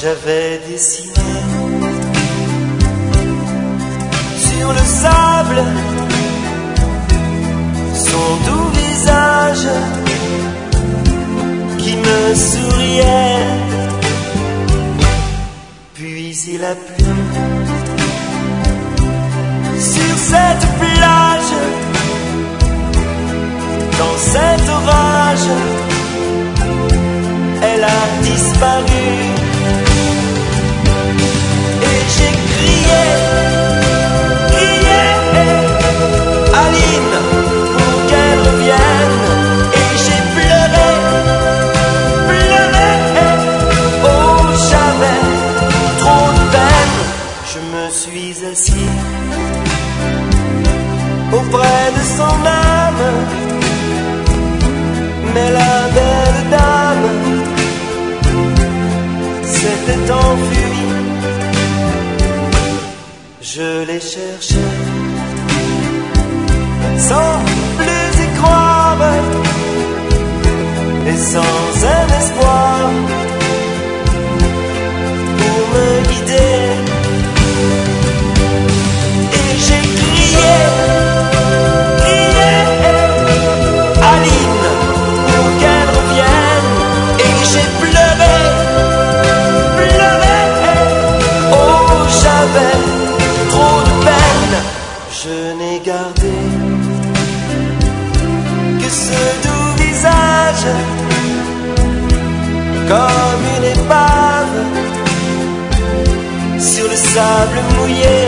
j'avais dessiné sur le sable son doux visage qui me souriait. Puis il a plu sur cette plage, dans cet orage, elle a disparu. Et j'ai crié, Aline, pour qu'elle revienne. Et j'ai pleuré, oh j'avais trop de peine. Je me suis assis auprès de son âme, mais la belle dame s'était enfuie. Je l'ai cherchée sans plus y croire et sans un espoir pour me guider. Et j'ai crié, Aline, pour qu'elle revienne. Et j'ai pleuré, oh j'avais trop de peine. Je n'ai gardé que ce doux visage, comme une épave sur le sable mouillé.